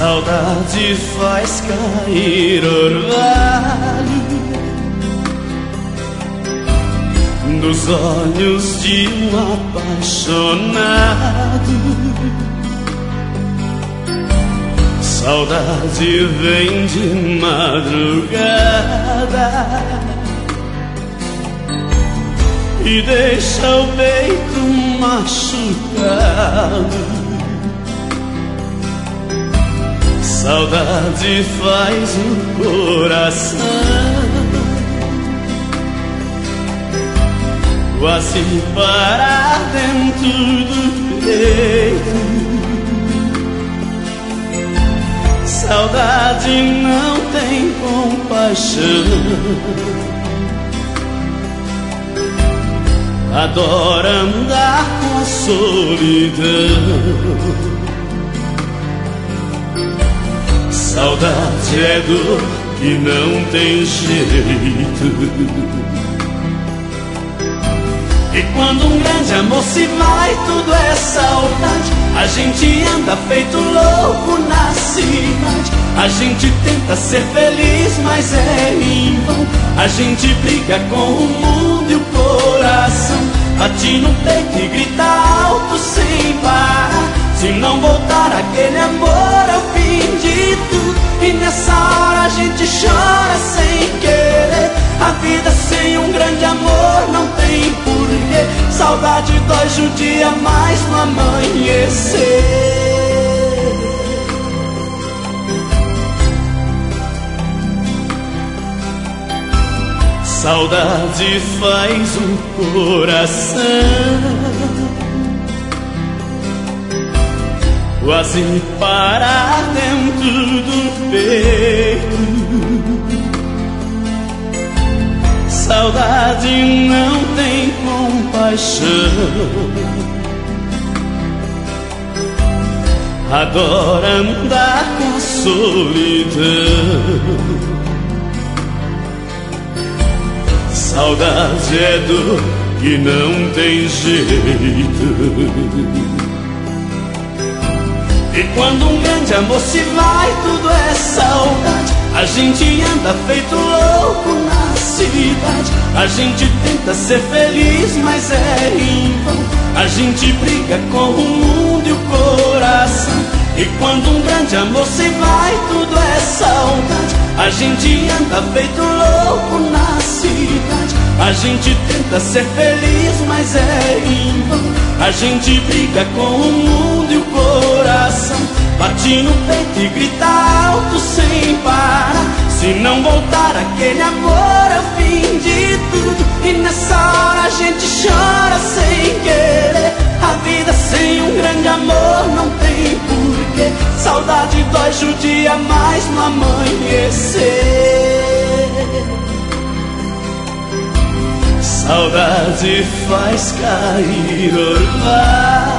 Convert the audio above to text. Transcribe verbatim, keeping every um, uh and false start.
Saudade faz cair orvalho nos olhos de um apaixonado. Saudade vem de madrugada e deixa o peito machucado. Saudade faz o coração quase parar dentro do peito. Saudade não tem compaixão, adora andar com a solidão. Saudade é dor que não tem jeito, e quando um grande amor se vai, tudo é saudade. A gente anda feito louco na cidade, a gente tenta ser feliz, mas é em vão. A gente briga com o mundo e o coração bate no peito e grita alto sem parar. Se não voltar aquele amor é o fim de tudo, e nessa hora a gente chora sem querer. A vida sem um grande amor não tem porquê. Saudade dói judia mais no amanhecer. Saudade faz o coração quase parar dentro do peito. Saudade não tem compaixão, adora andar com a solidão. Saudade é dor que não tem jeito, e quando um grande amor se vai, tudo é saudade. A gente anda feito louco na cidade, a gente tenta ser feliz, mas é em vão. A gente briga com o mundo e o coração, e quando um grande amor se vai, tudo é saudade. A gente anda feito louco na cidade, a gente tenta ser feliz, mas é em vão. A gente briga com o mundo e o coração bate no peito e grita alto sem parar. Se não voltar aquele amor é o fim de tudo, e nessa hora a gente chora sem querer. A vida sem um grande amor não tem porquê. Saudade dói judia mais no amanhecer. Saudade faz cair orvalho